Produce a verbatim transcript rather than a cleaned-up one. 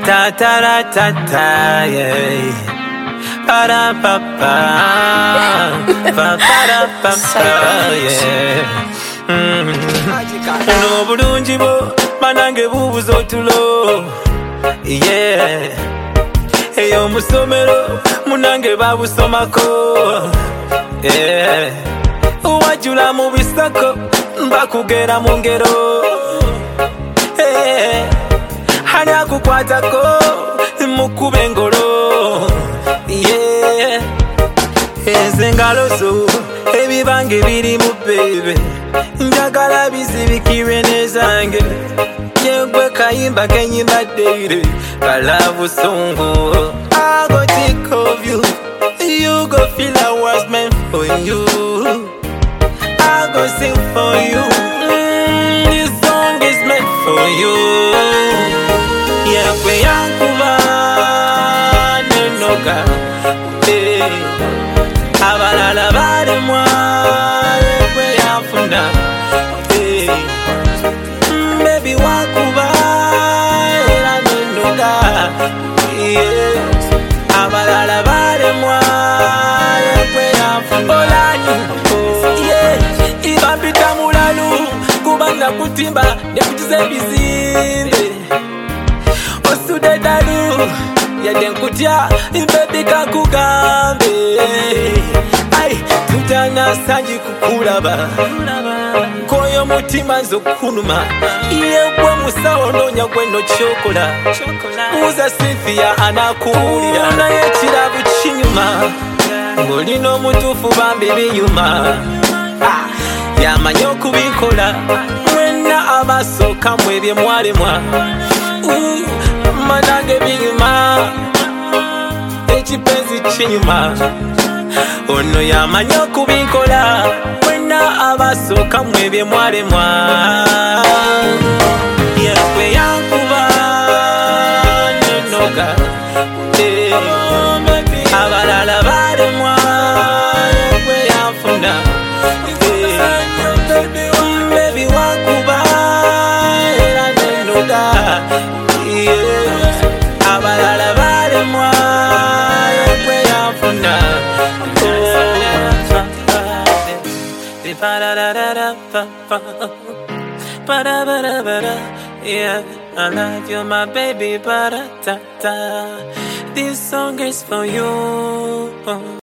Ta ta ta ta ta, yeah. Pa da pa pa, pa pa da pa pa, yeah. No bulungi bo, manange bubuzo tulo, yeah. Eyo musomero, munange babusomako, yeah. Wajula mu bisako, bakugera mu ngero, yeah. Hani akukwatako, mukube engolo, yeah. Ezengalo zo, ebibange biri mu bebe, njagala bizibikirwe nezange, yegwe kayimba kenyimba deire, kalavu songo. I go think of you, you go feel I was meant for you. I go sing for you, mm, this song is meant for you. Yeah, we yankuba nenoga, eh. Abalala bale mwa, we yafuna, eh. Baby wakuba era nenoga, yeah. Abalala bale mwa, we yafuna, olani, yeah. Iba pita mulalu, kubanda kutimba, nekutize bizinde. Osude dalu, yade nkutia, baby kakugambe. Ay, tutana sanji kukulaba, koyo mutima nzo kunuma. Yegwe musawo nonya gweno chokola, uza Cynthia anakuulira. Naye kirabu kinyuma, ngolino mutufu bambi binyuma. Yamanya okubikola, mwena abasooka mwebye mwalemwa. Manange binyuma, ekipenzi kinyuma. Ono yamanya okubikola, mwena abasooka mwebye mwalemwa. Yegwe yankuba nenoga, eh. Abalala balemwa, yegwe yanfuna, eh. Baby wakuba era nenoga, yeah. Abalala balemwa, yegwe yanfuna, oh. Pa-da-da-da-da-pa-pa, pa-da-ba-da-ba-da, yeah. I love you, my baby, ba-da-da-da. This song is for you.